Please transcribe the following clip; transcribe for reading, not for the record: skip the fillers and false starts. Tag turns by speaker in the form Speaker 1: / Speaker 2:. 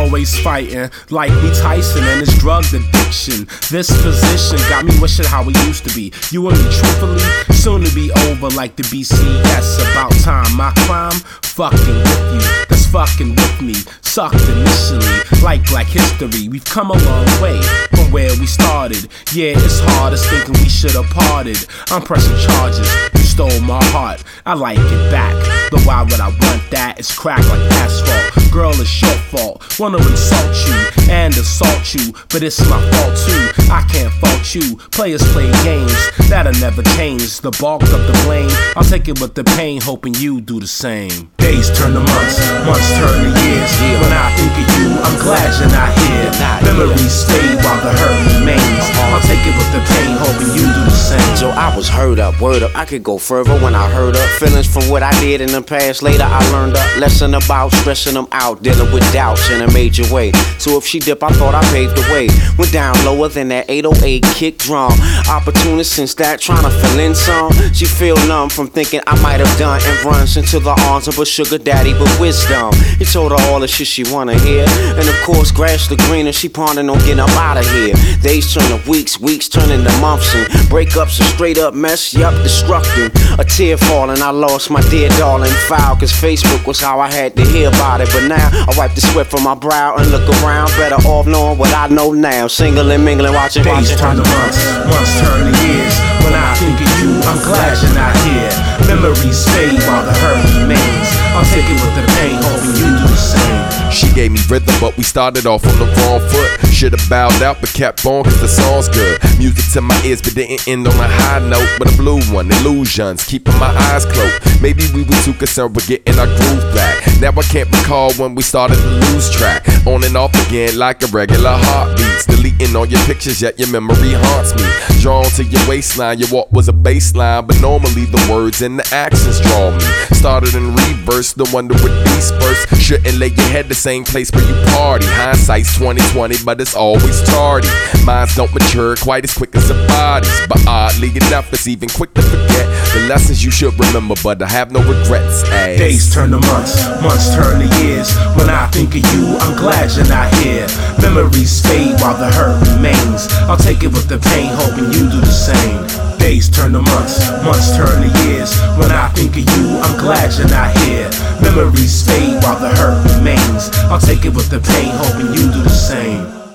Speaker 1: always fighting, like we Tyson and his drug addiction. This position got me wishing how we used to be. You and me, truthfully, soon to be over like the BCS. About time, my crime, fucking with you. That's fucking with me. Sucked initially, like Black History. We've come a long way from where we started. Yeah, it's hard as thinking we should have parted. I'm pressing charges. You stole my heart. I like it back. Though why would I want that? It's cracked like asphalt. Girl, it's your fault. Wanna insult you and assault you, but it's my fault too. I can't fault you. Players play games that'll never change. The bulk of the blame, I'll take it with the pain, hoping you do the same. Days turn to months, months turn to years. When I think of you, I'm glad you're not here. Memories fade while the hurt remains. I'll take it with the pain, hoping you do the same.
Speaker 2: So I was hurt up, word up. I could go further when I heard up feelings from what I did in the past. Later I learned a lesson about stressing them out, dealing with doubts in a major way. So if she dip, I thought I paved the way. Went down lower than that 808 kick drum. Opportunist since that, trying to fill in some. She feel numb from thinking I might have done, and runs into the arms of a sugar daddy with wisdom. He told her all the shit she wanna hear, and of course grass the greener. She pondering on getting up out of here. Days turn to weeks, weeks turn into months, and breakups a straight up mess, yup, destructive. A tear falling, I lost my dear darling. Foul, cause Facebook was how I had to hear about it. But now I wipe the sweat from my brow and look around, better off knowing what I know now. Single and mingling, watching.
Speaker 1: Days turn to months, months turn to years. When I think of you, I'm glad you're not here. Memories fade while the hurt remains. I'll take it with the pain, hoping you do the same.
Speaker 3: She gave me rhythm, but we started off on the wrong foot. Should've bowed out, but kept on, cause the song's good. Music to my ears, but didn't end on a high note, but a blue one. Illusions, keeping my eyes closed. Maybe we were too concerned with getting our groove back. Now I can't recall when we started to lose track. On and off again like a regular heartbeats. Deleting all your pictures, yet your memory haunts me. Drawn to your waistline, your walk was a baseline, but normally the words and the actions draw me. Started in reverse, the wonder with these first. Shouldn't lay your head the same place where you party. Hindsight's 20/20, but it's always tardy. Minds don't mature quite as quick as the bodies, but oddly enough, it's even quick to forget the lessons you should remember, but I have no regrets. As
Speaker 1: days turn to months, months turn to years. When I think of you, I'm glad you're not here. Memories fade while the hurt remains. I'll take it with the pain, hoping you do the same. Days turn to months, months turn to years. When I think of you, I'm glad you're not here. Memories fade while the hurt remains. I'll take it with the pain, hoping you do the same.